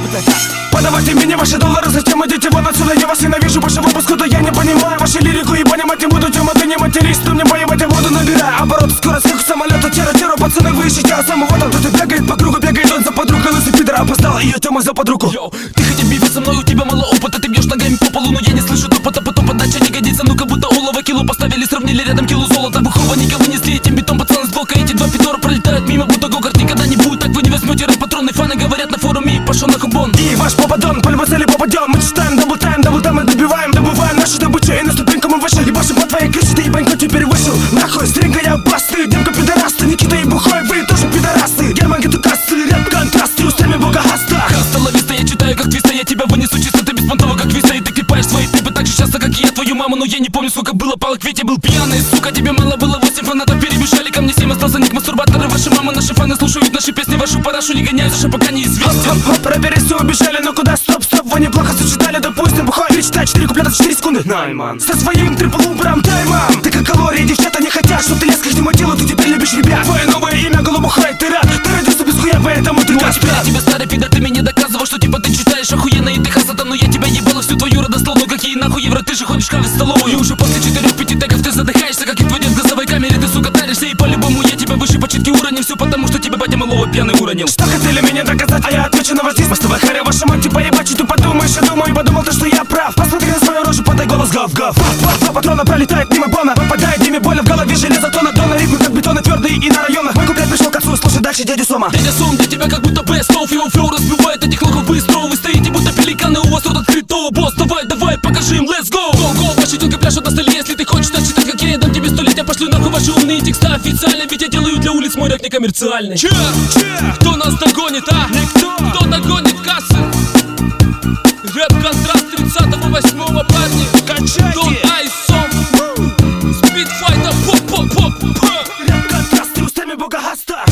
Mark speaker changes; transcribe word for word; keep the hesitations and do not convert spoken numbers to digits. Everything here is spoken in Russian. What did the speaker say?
Speaker 1: Подавайте мне ваши доллары, зачем идите вон отсюда? Я вас ненавижу, больше выпуску, да я не понимаю вашу лирику и понимать не буду. Тема, ты не матерись, что мне поебать, я воду набираю обороты, скорость как у самолета. Тера-тера, пацаны, вы ищите, а сам вот он, кто-то бегает по кругу, бегает он за подругой, лысый пидор опоздал, ее Тема за подругу.
Speaker 2: Йоу, ты хотя бифа со мной, у тебя мало опыта, ты бьешь ногами по полу, но я не слышу топота, потом подача не годится, ну как будто олово кило поставили, сравнили рядом кило золота, бухого никого не слили, этим бетон пацаны с блока, эти два пидора пролетают мимо, будто гокарт никогда не будет, так вы не возьмете рэп патроны, фаны говорят на форуме и пошел на хумбон.
Speaker 1: И ваш попадон, по любой цели попадем, мы читаем дабл тайм, дабл тайм, мы добиваем, добываем нашу добычу и на ступеньку мы вышли, ебашим по твоей крыше, ты ебанько теперь вышел, нахуй, стринга я бас, ты, демка пидорасты, Никита и Бухой, вы тоже пидорасты, Герман Гетукасты, рэп контрасты, устами бога хаста.
Speaker 2: Хаста лависта, я читаю как твиста, я тебя вынесу чисто, ты беспонтово как виста, и ты клепаешь свои клипы так же часто, как и я твою маму, но я не помню, сколько было палок, ведь я был пьяный, сука, тебе мало было, восемь фанатов перебежали ко мне, семь остался ник мастурбаторы, ваши мамы, наши фаны слушают наши песни, вашу парашу не гоняют, за пока не известен.
Speaker 1: Хоп, рэперы все убежали, но куда, стоп, стоп, вы неплохо сочетали, допустим, Бухой, перечитай четыре куплета в четыре секунды, Найман, со своим трипл-убром таймом, ты как калории, девчата не хотят, чтоб ты лез к ихнему телу, ты теперь любишь ребят, твое новое имя Голубухой, ты рад, ты родился без хуя, поэтому ты каспер.
Speaker 2: Я тебе старый пидор, ты мне доказывал, что типа ты читаешь охуенно и ты хасата, но я тебя ебала всю твою родословную, какие нахуй евро, ты же ходишь хавать в столовую, и уже после четырех-пяти тегов ты задыхаешься, как и твой дед в газовой камере, ты сука таришься, и по-любому я тебя выше почти уронил, все потому что тебе батя малого пьяный уронил.
Speaker 1: Что хотели мне доказать, а я отвечу на ваш диск, мостовая харя, ваша мать, типа ебать, что ты подумаешь, я думаю, подумал ты, что я прав, посмотри на свою рожу, подай голос, гав-гав, два патрона пролетает мимо бона, попадает Диме больно в голове, железотона, дона, ритмы как бетоны твердые и на районах, мой куплет пришел к отцу, слушай дальше дядю Сома.
Speaker 2: Дядя Сом для тебя как будто best of, его флоу разбивает этих лохов быстро, вы стоите будто пеликаны, у вас рот открытого, босс, давай, давай, покажи им, let's go, go, go, ваши тёлки пляшут на столе, если ты хочешь так читать, как я, я дам тебе сто лет, я пошлю нахуй ваши умные текста официально, ведь я делаю для улиц мой рэп не коммерциальный. Че? Че? Кто нас догонит, а? Никто. Кто догонит кассы? Рэп-контраст тридцатого восьмого, парни.
Speaker 1: Качайте!
Speaker 2: Дон Айсом, спидфайта, поп-поп-поп.
Speaker 1: Рэп-контраст, ты устами бога хаста.